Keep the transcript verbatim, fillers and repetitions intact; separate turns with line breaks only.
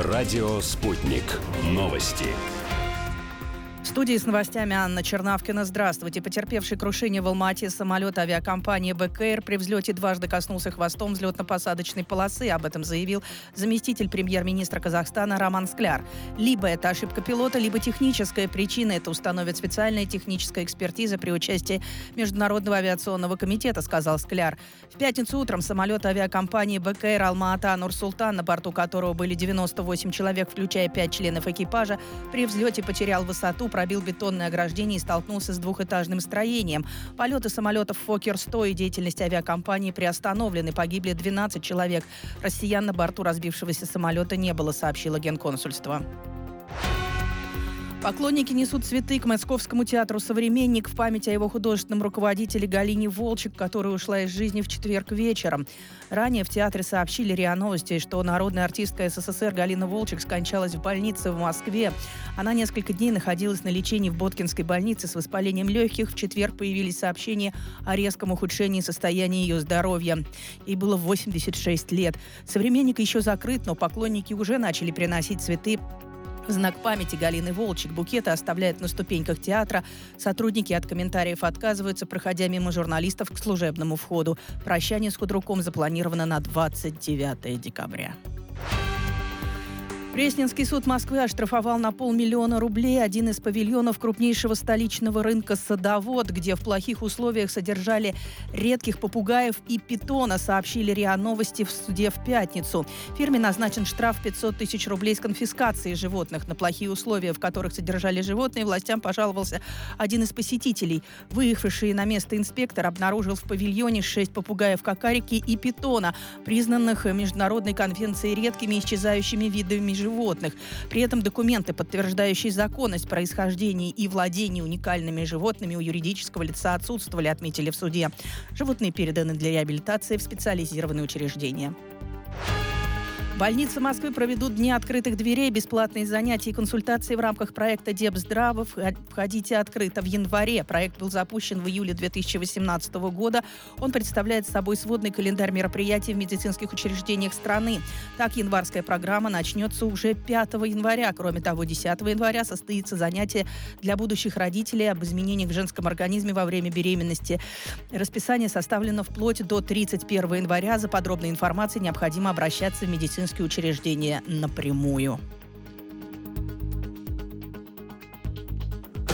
Радио «Спутник». Новости.
В студии с новостями Анна Чернавкина. Здравствуйте. Потерпевший крушение в Алма-Ате самолет авиакомпании «Бек Эйр» при взлете дважды коснулся хвостом взлетно-посадочной полосы. Об этом заявил заместитель премьер-министра Казахстана Роман Скляр. Либо это ошибка пилота, либо техническая причина. Это установит специальная техническая экспертиза при участии Международного авиационного комитета, сказал Скляр. В пятницу утром самолет авиакомпании «Бек Эйр» Алма-Ата Нур-Султан, на борту которого были девяносто восемь человек, включая пять членов экипажа, при взлете потерял высоту, пробил бетонное ограждение и столкнулся с двухэтажным строением. Полеты самолетов Фоккер сто и деятельность авиакомпании приостановлены. Погибли двенадцать человек. Россиян на борту разбившегося самолета не было, сообщило Генконсульство. Поклонники несут цветы к Московскому театру «Современник» в память о его художественном руководителе Галине Волчек, которая ушла из жизни в четверг вечером. Ранее в театре сообщили РИА Новости, что народная артистка СССР Галина Волчек скончалась в больнице в Москве. Она несколько дней находилась на лечении в Боткинской больнице с воспалением легких. В четверг появились сообщения о резком ухудшении состояния ее здоровья. Ей было восемьдесят шесть лет. «Современник» еще закрыт, но поклонники уже начали приносить цветы в знак памяти Галины Волчек. Букеты оставляют на ступеньках театра. Сотрудники от комментариев отказываются, проходя мимо журналистов к служебному входу. Прощание с худруком запланировано на двадцать девятое декабря. Пресненский суд Москвы оштрафовал на полмиллиона рублей один из павильонов крупнейшего столичного рынка «Садовод», где в плохих условиях содержали редких попугаев и питона, сообщили РИА Новости в суде в пятницу. Фирме назначен штраф пятьсот тысяч рублей с конфискацией животных. На плохие условия, в которых содержали животные, властям пожаловался один из посетителей. Выехавший на место инспектор обнаружил в павильоне шесть попугаев-кокарики и питона, признанных Международной конвенцией редкими исчезающими видами животных. При этом документы, подтверждающие законность происхождения и владения уникальными животными у юридического лица отсутствовали, отметили в суде. Животные переданы для реабилитации в специализированные учреждения. Больницы Москвы проведут дни открытых дверей, бесплатные занятия и консультации в рамках проекта «Депздраво». Входите открыто в январе. Проект был запущен в июле две тысячи восемнадцатого года. Он представляет собой сводный календарь мероприятий в медицинских учреждениях страны. Так, январская программа начнется уже пятого января. Кроме того, десятого января состоится занятие для будущих родителей об изменениях в женском организме во время беременности. Расписание составлено вплоть до тридцать первого января. За подробной информацией необходимо обращаться в медицинские учреждения напрямую.